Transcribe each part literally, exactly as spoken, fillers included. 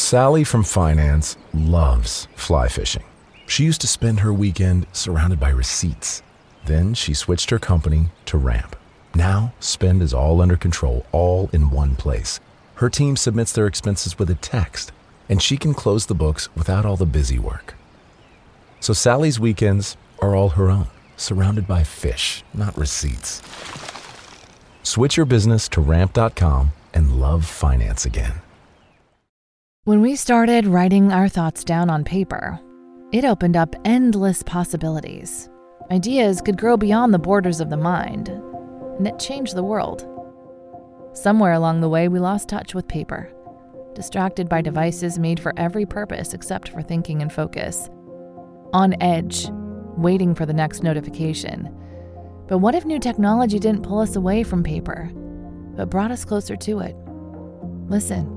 Sally from finance loves fly fishing. She used to spend her weekend surrounded by receipts. Then she switched her company to Ramp. Now, spend is all under control, all in one place. Her team submits their expenses with a text, and she can close the books without all the busy work. So Sally's weekends are all her own, surrounded by fish, not receipts. Switch your business to ramp dot com and love finance again. When we started writing our thoughts down on paper, it opened up endless possibilities. Ideas could grow beyond the borders of the mind, and it changed the world. Somewhere along the way, we lost touch with paper, distracted by devices made for every purpose except for thinking and focus. On edge, waiting for the next notification. But what if new technology didn't pull us away from paper, but brought us closer to it? Listen.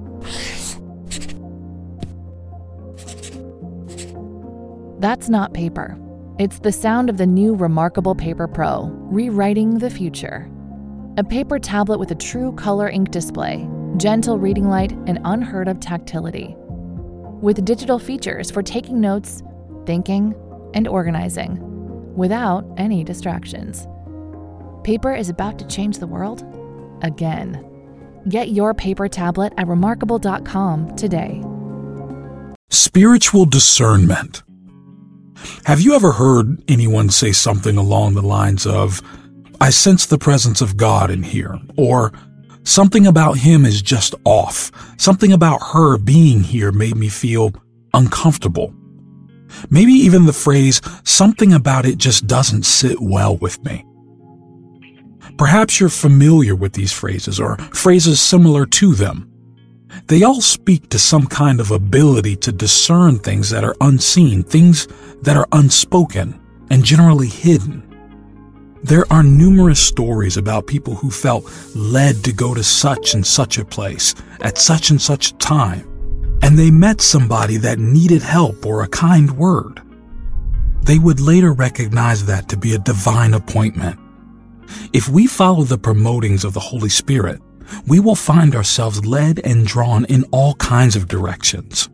That's not paper. It's the sound of the new Remarkable Paper Pro, rewriting the future. A paper tablet with a true color ink display, gentle reading light, and unheard of tactility. With digital features for taking notes, thinking, and organizing, without any distractions. Paper is about to change the world again. Get your paper tablet at remarkable dot com today. Spiritual discernment. Have you ever heard anyone say something along the lines of, "I sense the presence of God in here," or "Something about him is just off. Something about her being here made me feel uncomfortable." Maybe even the phrase, "Something about it just doesn't sit well with me." Perhaps you're familiar with these phrases or phrases similar to them. They all speak to some kind of ability to discern things that are unseen, things that are unspoken, and generally hidden. There are numerous stories about people who felt led to go to such and such a place at such and such a time, and they met somebody that needed help or a kind word. They would later recognize that to be a divine appointment. If we follow the promotings of the Holy Spirit, we will find ourselves led and drawn in all kinds of directions.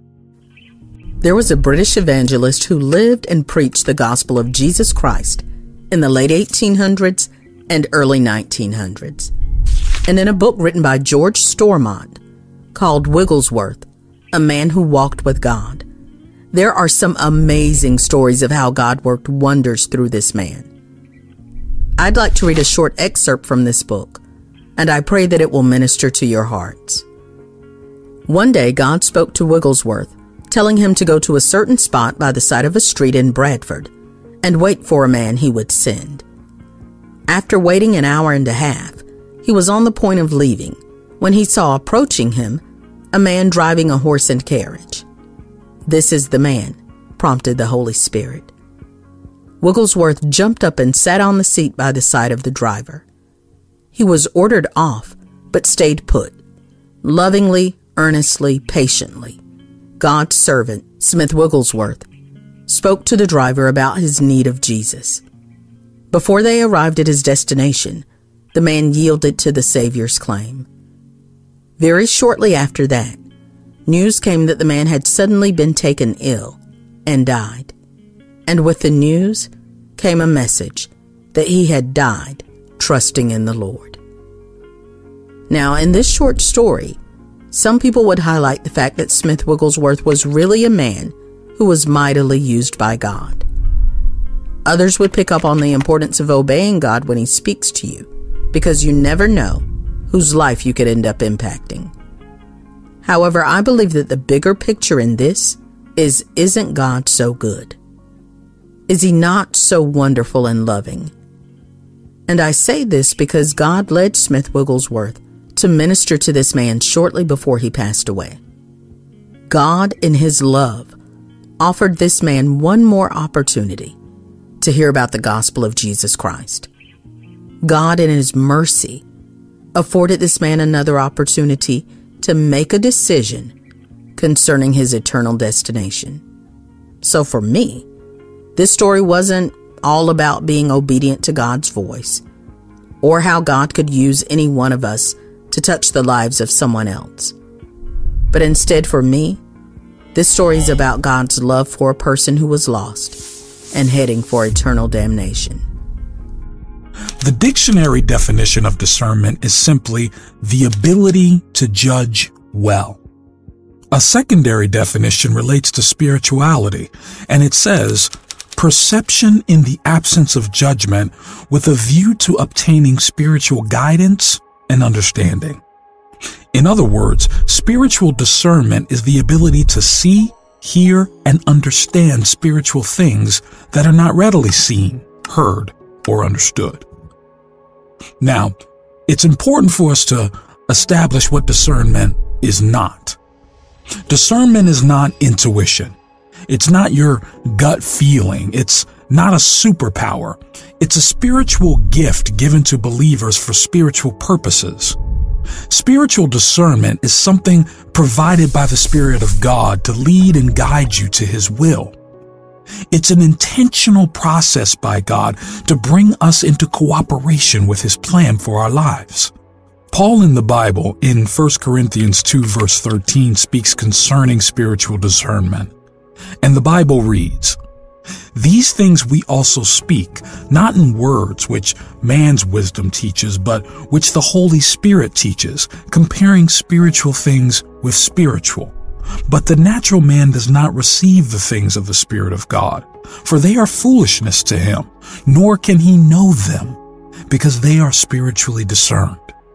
There was a British evangelist who lived and preached the gospel of Jesus Christ in the late eighteen hundreds and early nineteen hundreds. And in a book written by George Stormont called Wigglesworth, A Man Who Walked with God, there are some amazing stories of how God worked wonders through this man. I'd like to read a short excerpt from this book, and I pray that it will minister to your hearts. One day, God spoke to Wigglesworth, telling him to go to a certain spot by the side of a street in Bradford and wait for a man he would send. After waiting an hour and a half, he was on the point of leaving when he saw approaching him a man driving a horse and carriage. "This is the man," prompted the Holy Spirit. Wigglesworth jumped up and sat on the seat by the side of the driver. He was ordered off, but stayed put, lovingly, earnestly, patiently. God's servant, Smith Wigglesworth, spoke to the driver about his need of Jesus. Before they arrived at his destination, the man yielded to the Savior's claim. Very shortly after that, news came that the man had suddenly been taken ill and died. And with the news came a message that he had died trusting in the Lord. Now, in this short story, some people would highlight the fact that Smith Wigglesworth was really a man who was mightily used by God. Others would pick up on the importance of obeying God when He speaks to you, because you never know whose life you could end up impacting. However, I believe that the bigger picture in this is, isn't God so good? Is He not so wonderful and loving? And I say this because God led Smith Wigglesworth to minister to this man shortly before he passed away. God, in His love, offered this man one more opportunity to hear about the gospel of Jesus Christ. God, in His mercy, afforded this man another opportunity to make a decision concerning his eternal destination. So for me, this story wasn't all about being obedient to God's voice, or how God could use any one of us to touch the lives of someone else. But instead, for me, This story is about God's love for a person who was lost and heading for eternal damnation. The dictionary definition of discernment is simply the ability to judge well. A secondary definition relates to spirituality, and it says, perception in the absence of judgment with a view to obtaining spiritual guidance and understanding. In other words, spiritual discernment is the ability to see, hear, and understand spiritual things that are not readily seen, heard, or understood. Now, it's important for us to establish what discernment is not. Discernment is not intuition. It's not your gut feeling. It's not a superpower. It's a spiritual gift given to believers for spiritual purposes. Spiritual discernment is something provided by the Spirit of God to lead and guide you to His will. It's an intentional process by God to bring us into cooperation with His plan for our lives. Paul in the Bible, in First Corinthians two verse thirteen, speaks concerning spiritual discernment. And the Bible reads, "These things we also speak, not in words which man's wisdom teaches, but which the Holy Spirit teaches, comparing spiritual things with spiritual. But the natural man does not receive the things of the Spirit of God, for they are foolishness to him, nor can he know them, because they are spiritually discerned."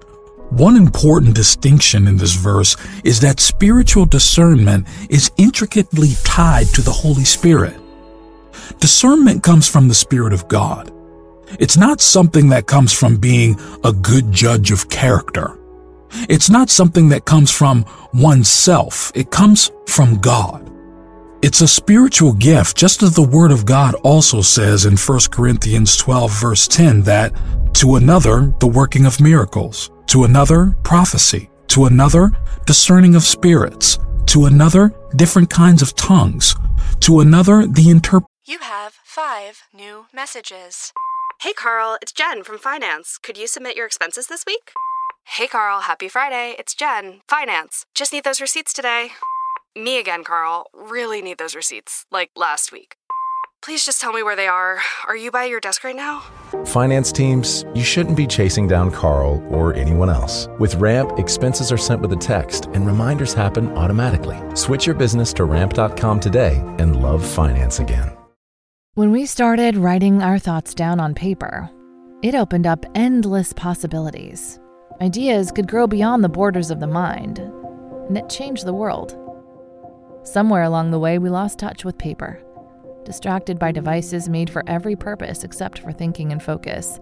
One important distinction in this verse is that spiritual discernment is intricately tied to the Holy Spirit. Discernment comes from the Spirit of God. It's not something that comes from being a good judge of character. It's not something that comes from oneself. It comes from God. It's a spiritual gift, just as the Word of God also says in First Corinthians twelve verse ten that, to another, the working of miracles, to another, prophecy, to another, discerning of spirits, to another, different kinds of tongues, to another, the interpretation. You have five new messages. Hey Carl, it's Jen from Finance. Could you submit your expenses this week? Hey Carl, happy Friday. It's Jen, Finance. Just need those receipts today. Me again, Carl. Really need those receipts, like last week. Please just tell me where they are. Are you by your desk right now? Finance teams, you shouldn't be chasing down Carl or anyone else. With Ramp, expenses are sent with a text and reminders happen automatically. Switch your business to ramp dot com today and love finance again. When we started writing our thoughts down on paper, it opened up endless possibilities. Ideas could grow beyond the borders of the mind, and it changed the world. Somewhere along the way, we lost touch with paper, distracted by devices made for every purpose except for thinking and focus.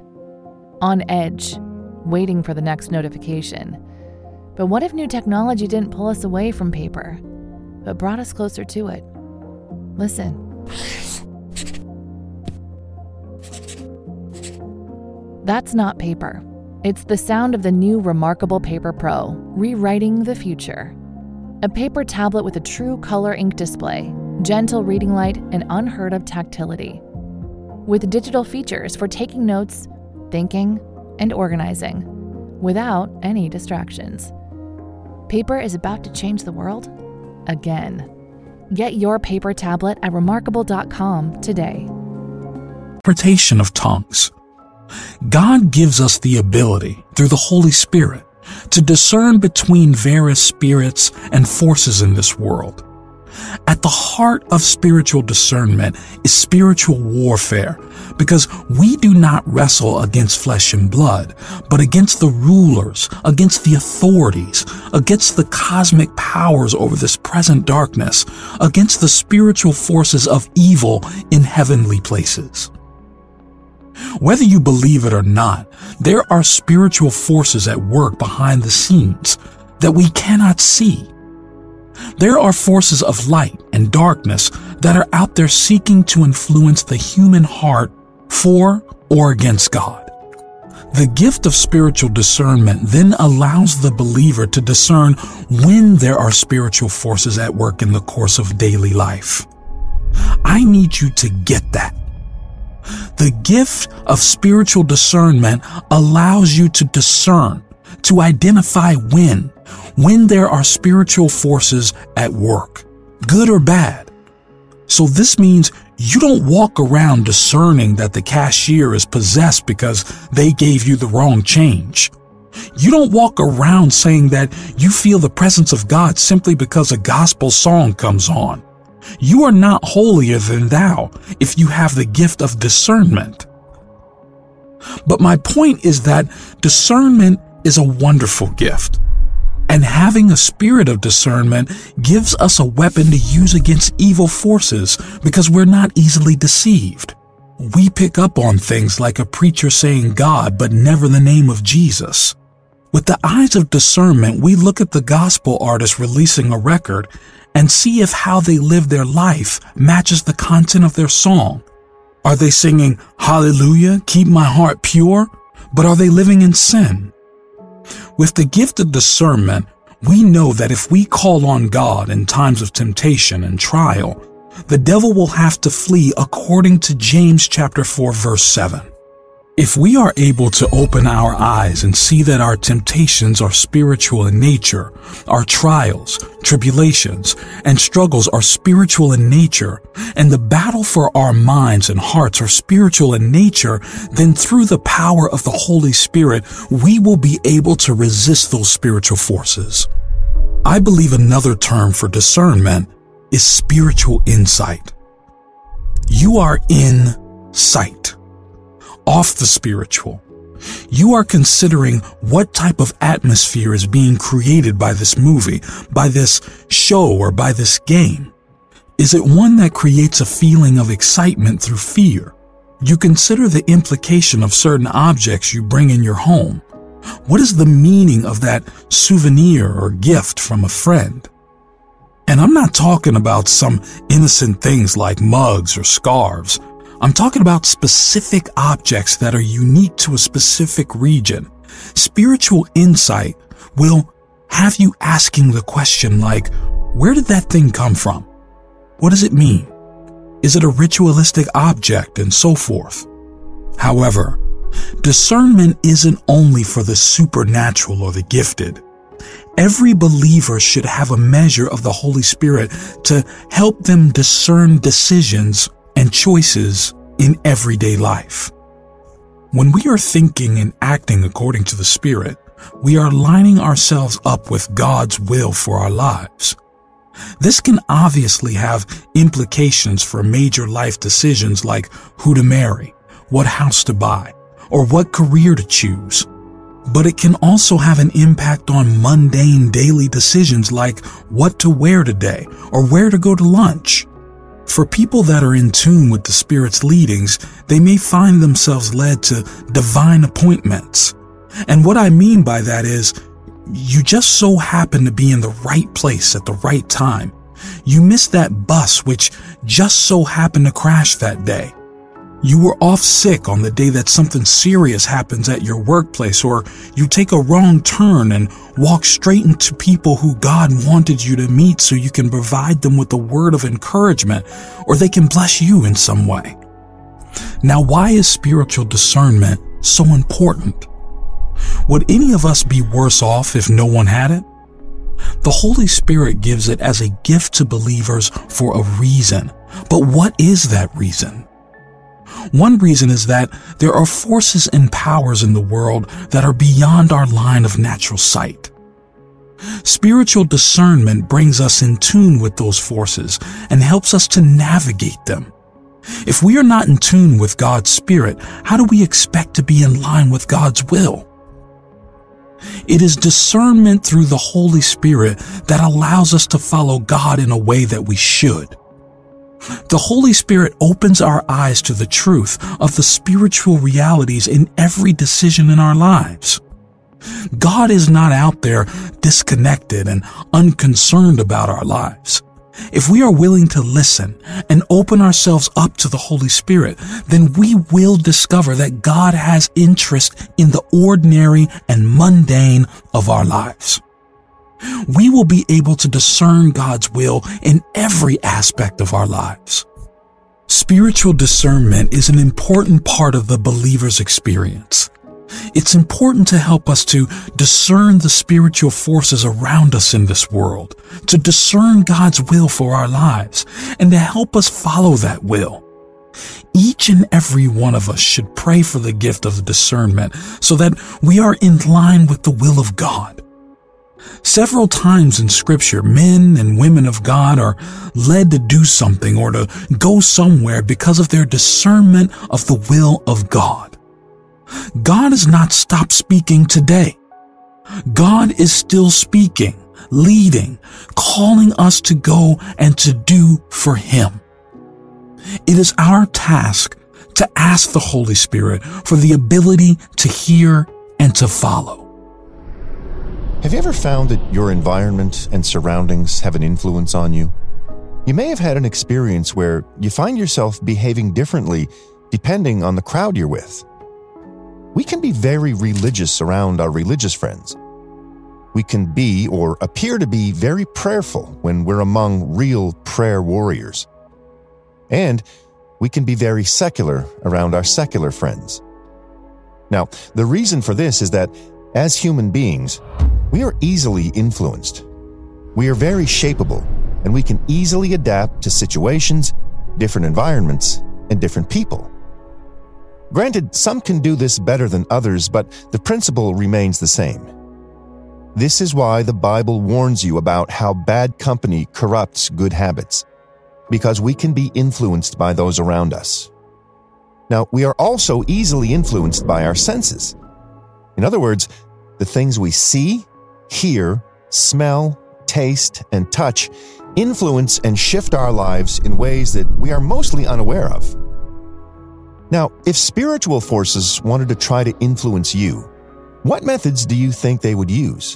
On edge, waiting for the next notification. But what if new technology didn't pull us away from paper, but brought us closer to it? Listen. That's not paper. It's the sound of the new Remarkable Paper Pro, rewriting the future. A paper tablet with a true color ink display, gentle reading light, and unheard of tactility. With digital features for taking notes, thinking, and organizing, without any distractions. Paper is about to change the world again. Get your paper tablet at remarkable dot com today. Interpretation of tongues. God gives us the ability, through the Holy Spirit, to discern between various spirits and forces in this world. At the heart of spiritual discernment is spiritual warfare, because we do not wrestle against flesh and blood, but against the rulers, against the authorities, against the cosmic powers over this present darkness, against the spiritual forces of evil in heavenly places. Whether you believe it or not, there are spiritual forces at work behind the scenes that we cannot see. There are forces of light and darkness that are out there seeking to influence the human heart for or against God. The gift of spiritual discernment then allows the believer to discern when there are spiritual forces at work in the course of daily life. I need you to get that. The gift of spiritual discernment allows you to discern, to identify when, when there are spiritual forces at work. good or bad. So this means you don't walk around discerning that the cashier is possessed because they gave you the wrong change. You don't walk around saying that you feel the presence of God simply because a gospel song comes on. You are not holier than thou if you have the gift of discernment. But my point is that discernment is a wonderful gift. And having a spirit of discernment gives us a weapon to use against evil forces because we're not easily deceived. We pick up on things like a preacher saying God but never the name of Jesus. With the eyes of discernment, we look at the gospel artist releasing a record and see if how they live their life matches the content of their song. Are they singing, "Hallelujah, keep my heart pure," but are they living in sin? With the gift of discernment, we know that if we call on God in times of temptation and trial, the devil will have to flee according to James chapter four, verse seven. If we are able to open our eyes and see that our temptations are spiritual in nature, our trials, tribulations, and struggles are spiritual in nature, and the battle for our minds and hearts are spiritual in nature, then through the power of the Holy Spirit, we will be able to resist those spiritual forces. I believe another term for discernment is spiritual insight. You are in sight. Off the spiritual. You are considering what type of atmosphere is being created by this movie, by this show, or by this game. Is it one that creates a feeling of excitement through fear? You consider the implication of certain objects you bring in your home. What is the meaning of that souvenir or gift from a friend? And I'm not talking about some innocent things like mugs or scarves. I'm talking about specific objects that are unique to a specific region. Spiritual insight will have you asking the question like, where did that thing come from? What does it mean? Is it a ritualistic object and so forth? However, discernment isn't only for the supernatural or the gifted. Every believer should have a measure of the Holy Spirit to help them discern decisions and choices in everyday life. When we are thinking and acting according to the Spirit, we are lining ourselves up with God's will for our lives. This can obviously have implications for major life decisions like who to marry, what house to buy, or what career to choose. But it can also have an impact on mundane daily decisions like what to wear today or where to go to lunch. For people that are in tune with the Spirit's leadings, they may find themselves led to divine appointments. And what I mean by that is, you just so happen to be in the right place at the right time. You missed that bus which just so happened to crash that day. You were off sick on the day that something serious happens at your workplace, or you take a wrong turn and walk straight into people who God wanted you to meet so you can provide them with a word of encouragement, or they can bless you in some way. Now, why is spiritual discernment so important? Would any of us be worse off if no one had it? The Holy Spirit gives it as a gift to believers for a reason. But what is that reason? One reason is that there are forces and powers in the world that are beyond our line of natural sight. Spiritual discernment brings us in tune with those forces and helps us to navigate them. If we are not in tune with God's Spirit, how do we expect to be in line with God's will? It is discernment through the Holy Spirit that allows us to follow God in a way that we should. The Holy Spirit opens our eyes to the truth of the spiritual realities in every decision in our lives. God is not out there disconnected and unconcerned about our lives. If we are willing to listen and open ourselves up to the Holy Spirit, then we will discover that God has interest in the ordinary and mundane of our lives. We will be able to discern God's will in every aspect of our lives. Spiritual discernment is an important part of the believer's experience. It's important to help us to discern the spiritual forces around us in this world, to discern God's will for our lives, and to help us follow that will. Each and every one of us should pray for the gift of discernment so that we are in line with the will of God. Several times in Scripture, men and women of God are led to do something or to go somewhere because of their discernment of the will of God. God has not stopped speaking today. God is still speaking, leading, calling us to go and to do for Him. It is our task to ask the Holy Spirit for the ability to hear and to follow. Have you ever found that your environment and surroundings have an influence on you? You may have had an experience where you find yourself behaving differently depending on the crowd you're with. We can be very religious around our religious friends. We can be or appear to be very prayerful when we're among real prayer warriors. And we can be very secular around our secular friends. Now, the reason for this is that as human beings, we are easily influenced. We are very shapeable, and we can easily adapt to situations, different environments, and different people. Granted, some can do this better than others, but the principle remains the same. This is why the Bible warns you about how bad company corrupts good habits, because we can be influenced by those around us. Now, we are also easily influenced by our senses. In other words, the things we see, hear, smell, taste, and touch influence and shift our lives in ways that we are mostly unaware of. Now, if spiritual forces wanted to try to influence you, what methods do you think they would use?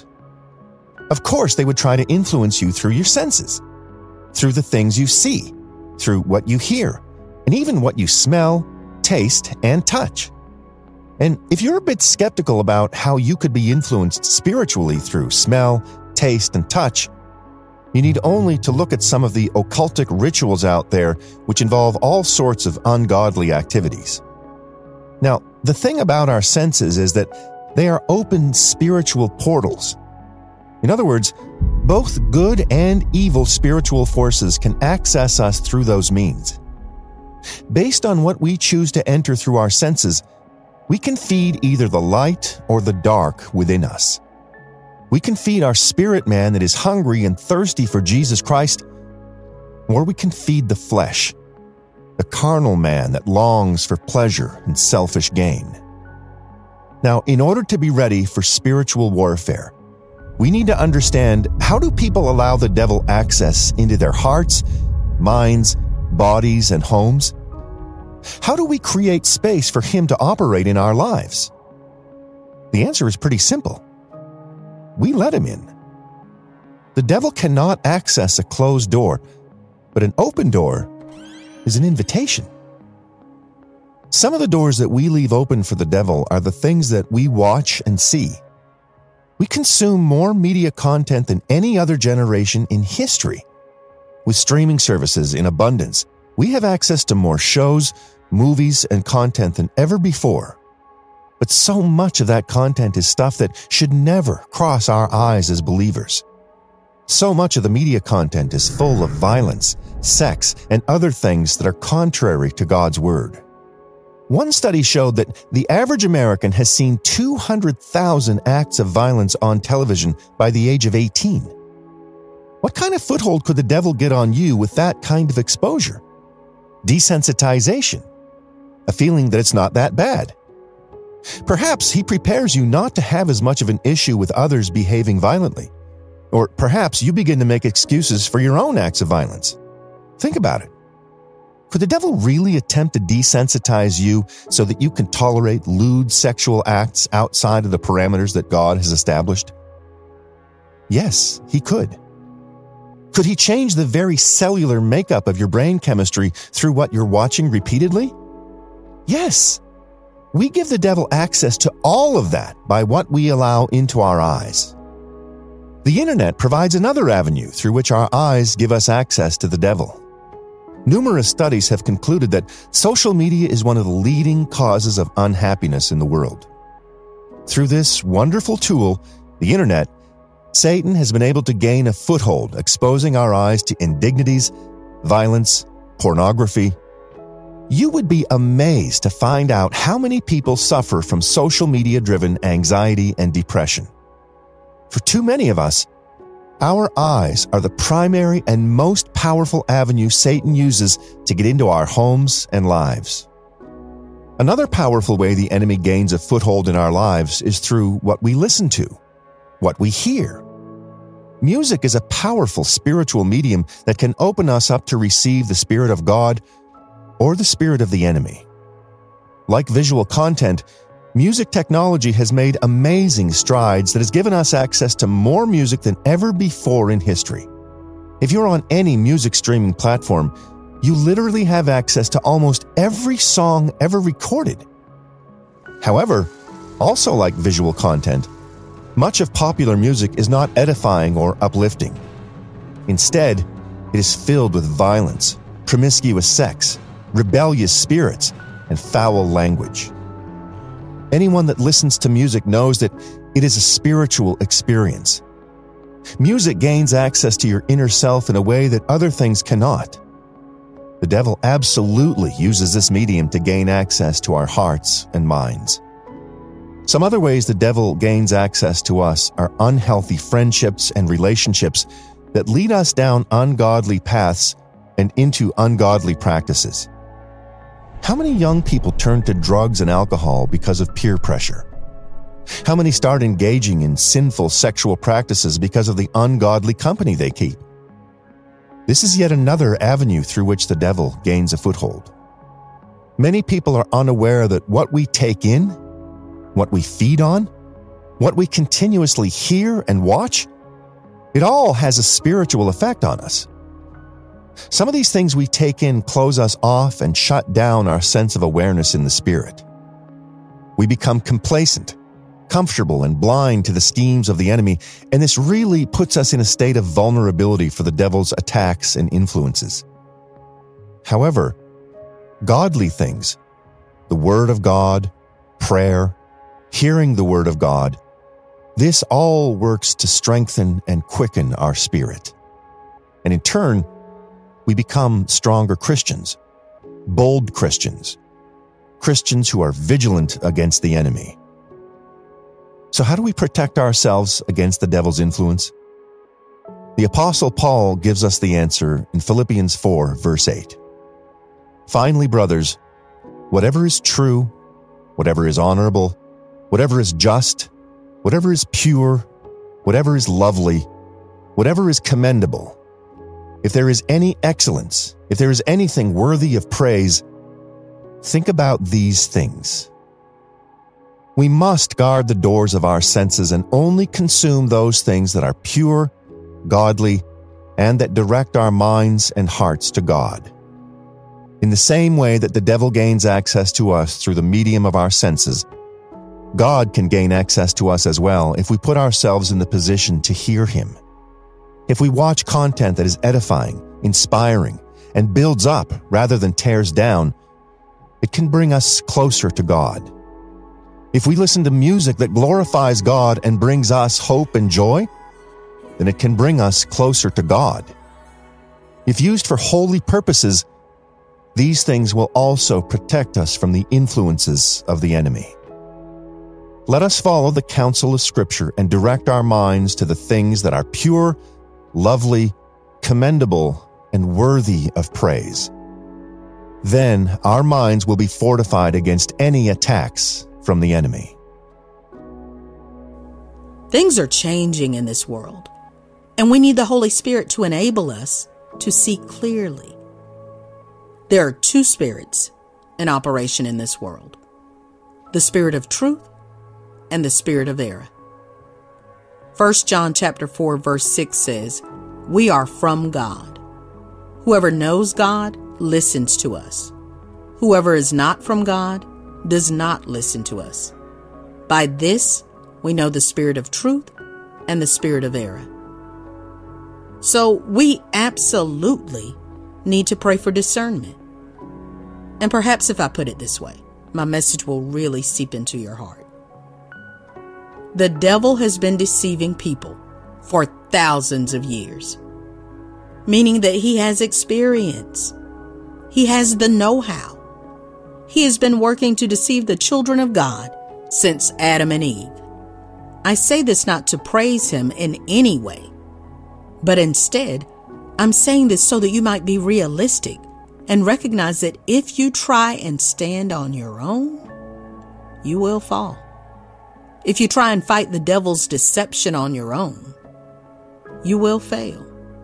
Of course, they would try to influence you through your senses, through the things you see, through what you hear, and even what you smell, taste, and touch. And if you're a bit skeptical about how you could be influenced spiritually through smell, taste, and touch, you need only to look at some of the occultic rituals out there which involve all sorts of ungodly activities. Now, the thing about our senses is that they are open spiritual portals. In other words, both good and evil spiritual forces can access us through those means. Based on what we choose to enter through our senses, we can feed either the light or the dark within us. We can feed our spirit man that is hungry and thirsty for Jesus Christ, or we can feed the flesh, the carnal man that longs for pleasure and selfish gain. Now, in order to be ready for spiritual warfare, we need to understand, how do people allow the devil access into their hearts, minds, bodies, and homes? How do we create space for him to operate in our lives? The answer is pretty simple. We let him in. The devil cannot access a closed door, but an open door is an invitation. Some of the doors that we leave open for the devil are the things that we watch and see. We consume more media content than any other generation in history. With streaming services in abundance, we have access to more shows, movies, and content than ever before. But so much of that content is stuff that should never cross our eyes as believers. So much of the media content is full of violence, sex, and other things that are contrary to God's Word. One study showed that the average American has seen two hundred thousand acts of violence on television by the age of eighteen. What kind of foothold could the devil get on you with that kind of exposure? Desensitization. A feeling that it's not that bad. Perhaps he prepares you not to have as much of an issue with others behaving violently. Or perhaps you begin to make excuses for your own acts of violence. Think about it. Could the devil really attempt to desensitize you so that you can tolerate lewd sexual acts outside of the parameters that God has established? Yes, he could. Could he change the very cellular makeup of your brain chemistry through what you're watching repeatedly? Yes. We give the devil access to all of that by what we allow into our eyes. The internet provides another avenue through which our eyes give us access to the devil. Numerous studies have concluded that social media is one of the leading causes of unhappiness in the world. Through this wonderful tool, the internet, Satan has been able to gain a foothold, exposing our eyes to indignities, violence, pornography. You would be amazed to find out how many people suffer from social media-driven anxiety and depression. For too many of us, our eyes are the primary and most powerful avenue Satan uses to get into our homes and lives. Another powerful way the enemy gains a foothold in our lives is through what we listen to, what we hear. Music is a powerful spiritual medium that can open us up to receive the Spirit of God or the spirit of the enemy. Like visual content, music technology has made amazing strides that has given us access to more music than ever before in history. If you're on any music streaming platform, you literally have access to almost every song ever recorded. However, also like visual content, much of popular music is not edifying or uplifting. Instead, it is filled with violence, promiscuous sex, rebellious spirits, and foul language. Anyone that listens to music knows that it is a spiritual experience. Music gains access to your inner self in a way that other things cannot. The devil absolutely uses this medium to gain access to our hearts and minds. Some other ways the devil gains access to us are unhealthy friendships and relationships that lead us down ungodly paths and into ungodly practices. How many young people turn to drugs and alcohol because of peer pressure? How many start engaging in sinful sexual practices because of the ungodly company they keep? This is yet another avenue through which the devil gains a foothold. Many people are unaware that what we take in, what we feed on, what we continuously hear and watch, it all has a spiritual effect on us. Some of these things we take in close us off and shut down our sense of awareness in the Spirit. We become complacent, comfortable, and blind to the schemes of the enemy, and this really puts us in a state of vulnerability for the devil's attacks and influences. However, godly things, the Word of God, prayer, hearing the Word of God, this all works to strengthen and quicken our spirit. And in turn, we become stronger Christians, bold Christians, Christians who are vigilant against the enemy. So how do we protect ourselves against the devil's influence? The Apostle Paul gives us the answer in Philippians four, verse eight. Finally, brothers, whatever is true, whatever is honorable, whatever is just, whatever is pure, whatever is lovely, whatever is commendable, if there is any excellence, if there is anything worthy of praise, think about these things. We must guard the doors of our senses and only consume those things that are pure, godly, and that direct our minds and hearts to God. In the same way that the devil gains access to us through the medium of our senses, God can gain access to us as well if we put ourselves in the position to hear Him. If we watch content that is edifying, inspiring, and builds up rather than tears down, it can bring us closer to God. If we listen to music that glorifies God and brings us hope and joy, then it can bring us closer to God. If used for holy purposes, these things will also protect us from the influences of the enemy. Let us follow the counsel of Scripture and direct our minds to the things that are pure, lovely, commendable, and worthy of praise. Then our minds will be fortified against any attacks from the enemy. Things are changing in this world, and we need the Holy Spirit to enable us to see clearly. There are two spirits in operation in this world: the spirit of truth and the spirit of error. First John chapter four verse six says, "We are from God. Whoever knows God listens to us. Whoever is not from God does not listen to us. By this we know the spirit of truth and the spirit of error." So we absolutely need to pray for discernment. And perhaps if I put it this way, my message will really seep into your heart. The devil has been deceiving people for thousands of years, meaning that he has experience. He has the know-how. He has been working to deceive the children of God since Adam and Eve. I say this not to praise him in any way, but instead, I'm saying this so that you might be realistic and recognize that if you try and stand on your own, you will fall. If you try and fight the devil's deception on your own, you will fail.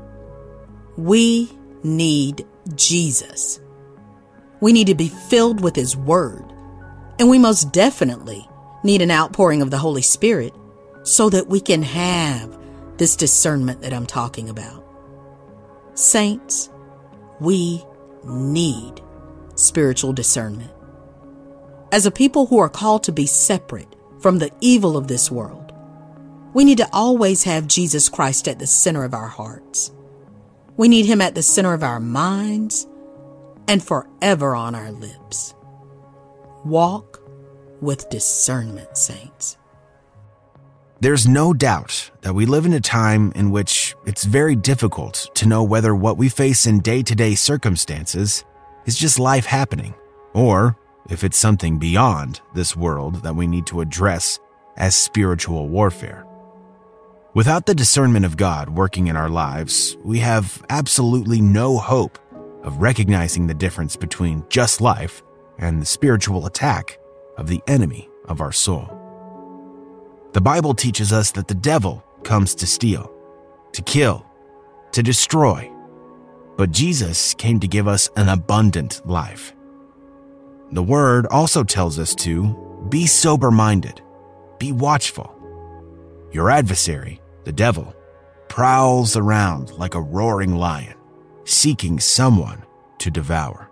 We need Jesus. We need to be filled with his word, and we most definitely need an outpouring of the Holy Spirit so that we can have this discernment that I'm talking about. Saints, we need spiritual discernment. As a people who are called to be separate from the evil of this world, we need to always have Jesus Christ at the center of our hearts. We need him at the center of our minds and forever on our lips. Walk with discernment, saints. There's no doubt that we live in a time in which it's very difficult to know whether what we face in day-to-day circumstances is just life happening, or if it's something beyond this world that we need to address as spiritual warfare. Without the discernment of God working in our lives, we have absolutely no hope of recognizing the difference between just life and the spiritual attack of the enemy of our soul. The Bible teaches us that the devil comes to steal, to kill, to destroy, but Jesus came to give us an abundant life. The Word also tells us to be sober-minded, be watchful. Your adversary, the devil, prowls around like a roaring lion, seeking someone to devour.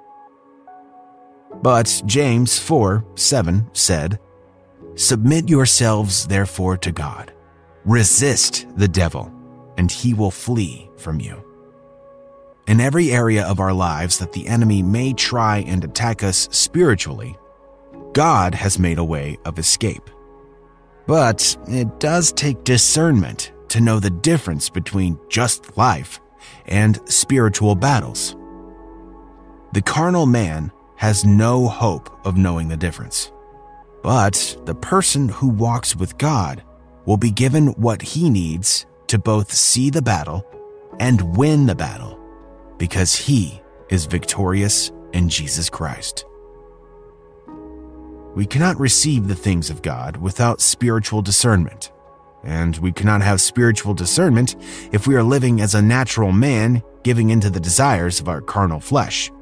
But James four seven said, "Submit yourselves therefore to God. Resist the devil, and he will flee from you." In every area of our lives that the enemy may try and attack us spiritually, God has made a way of escape. But it does take discernment to know the difference between just life and spiritual battles. The carnal man has no hope of knowing the difference. But the person who walks with God will be given what he needs to both see the battle and win the battle, because he is victorious in Jesus Christ. We cannot receive the things of God without spiritual discernment, and we cannot have spiritual discernment if we are living as a natural man, giving into the desires of our carnal flesh.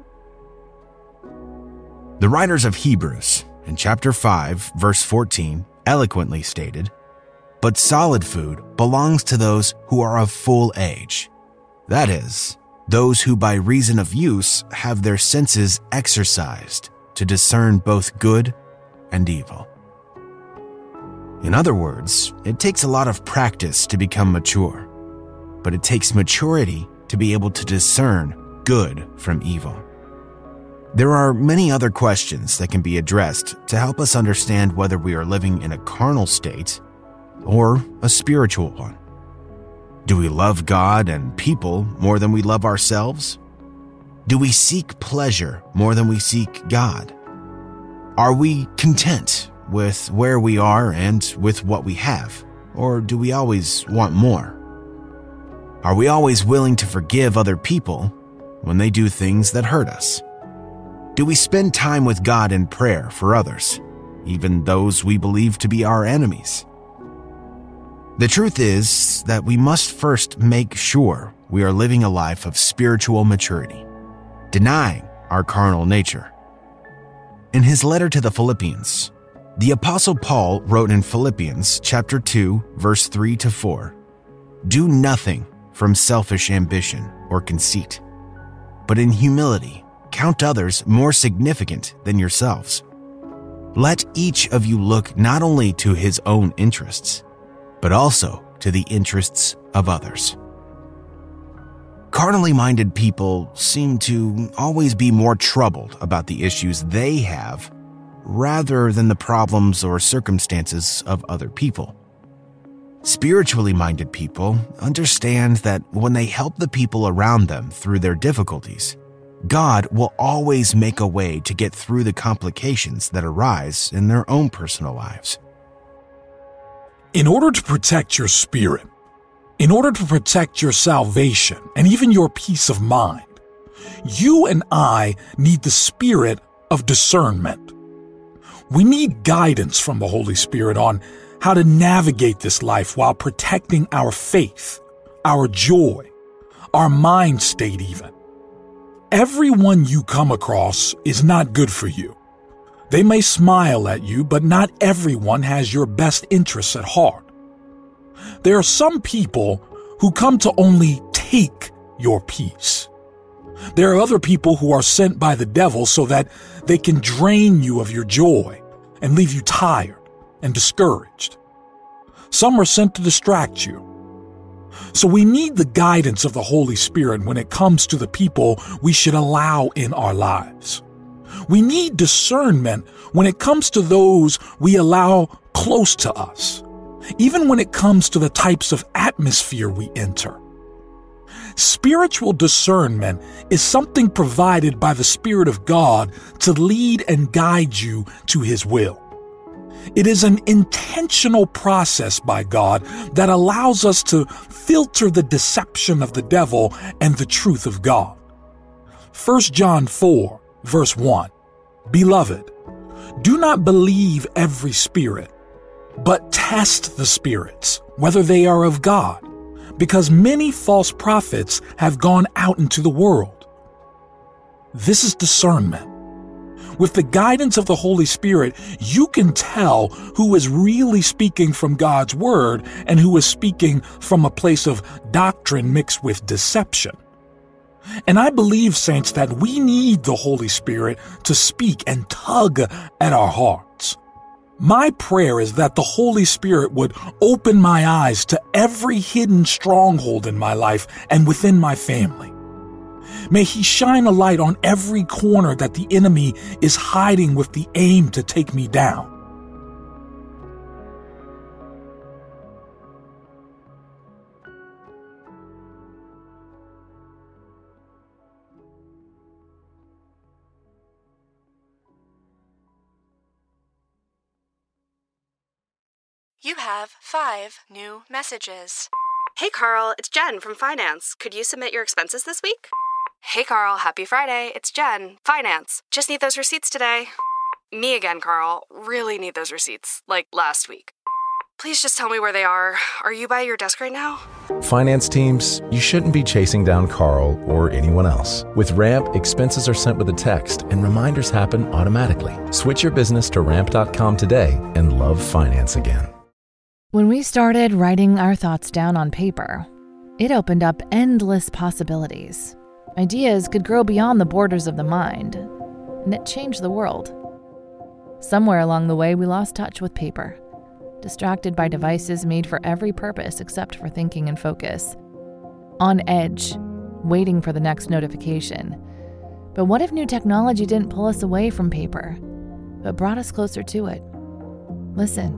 The writers of Hebrews, in chapter five, verse fourteen, eloquently stated, "But solid food belongs to those who are of full age. That is, those who by reason of use have their senses exercised to discern both good and evil." In other words, it takes a lot of practice to become mature, but it takes maturity to be able to discern good from evil. There are many other questions that can be addressed to help us understand whether we are living in a carnal state or a spiritual one. Do we love God and people more than we love ourselves? Do we seek pleasure more than we seek God? Are we content with where we are and with what we have, or do we always want more? Are we always willing to forgive other people when they do things that hurt us? Do we spend time with God in prayer for others, even those we believe to be our enemies? The truth is that we must first make sure we are living a life of spiritual maturity, denying our carnal nature. In his letter to the Philippians, the Apostle Paul wrote in Philippians chapter two, verse three to four, "Do nothing from selfish ambition or conceit, but in humility count others more significant than yourselves. Let each of you look not only to his own interests, but also to the interests of others." Carnally minded people seem to always be more troubled about the issues they have rather than the problems or circumstances of other people. Spiritually minded people understand that when they help the people around them through their difficulties, God will always make a way to get through the complications that arise in their own personal lives. In order to protect your spirit, in order to protect your salvation and even your peace of mind, you and I need the spirit of discernment. We need guidance from the Holy Spirit on how to navigate this life while protecting our faith, our joy, our mind state even. Everyone you come across is not good for you. They may smile at you, but not everyone has your best interests at heart. There are some people who come to only take your peace. There are other people who are sent by the devil so that they can drain you of your joy and leave you tired and discouraged. Some are sent to distract you. So we need the guidance of the Holy Spirit when it comes to the people we should allow in our lives. We need discernment when it comes to those we allow close to us, even when it comes to the types of atmosphere we enter. Spiritual discernment is something provided by the Spirit of God to lead and guide you to His will. It is an intentional process by God that allows us to filter the deception of the devil and the truth of God. First John four, verse one, Beloved, do not believe every spirit, but test the spirits, whether they are of God, because many false prophets have gone out into the world. This is discernment. With the guidance of the Holy Spirit, you can tell who is really speaking from God's Word and who is speaking from a place of doctrine mixed with deception. And I believe, saints, that we need the Holy Spirit to speak and tug at our hearts. My prayer is that the Holy Spirit would open my eyes to every hidden stronghold in my life and within my family. May He shine a light on every corner that the enemy is hiding with the aim to take me down. You have five new messages. Hey Carl, it's Jen from Finance. Could you submit your expenses this week? Hey Carl, happy Friday. It's Jen, Finance. Just need those receipts today. Me again, Carl. Really need those receipts, like last week. Please just tell me where they are. Are you by your desk right now? Finance teams, you shouldn't be chasing down Carl or anyone else. With Ramp, expenses are sent with a text and reminders happen automatically. Switch your business to ramp dot com today and love finance again. When we started writing our thoughts down on paper, it opened up endless possibilities. Ideas could grow beyond the borders of the mind, and it changed the world. Somewhere along the way, we lost touch with paper, distracted by devices made for every purpose except for thinking and focus. On edge, waiting for the next notification. But what if new technology didn't pull us away from paper, but brought us closer to it? Listen.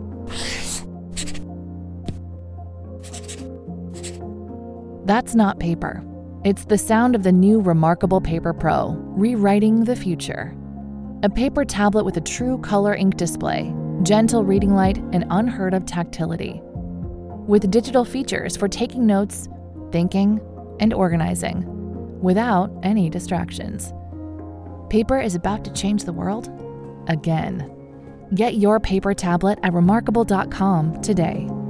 That's not paper. It's the sound of the new Remarkable Paper Pro, rewriting the future. A paper tablet with a true color ink display, gentle reading light, and unheard of tactility. With digital features for taking notes, thinking, and organizing, without any distractions. Paper is about to change the world again. Get your paper tablet at remarkable dot com today.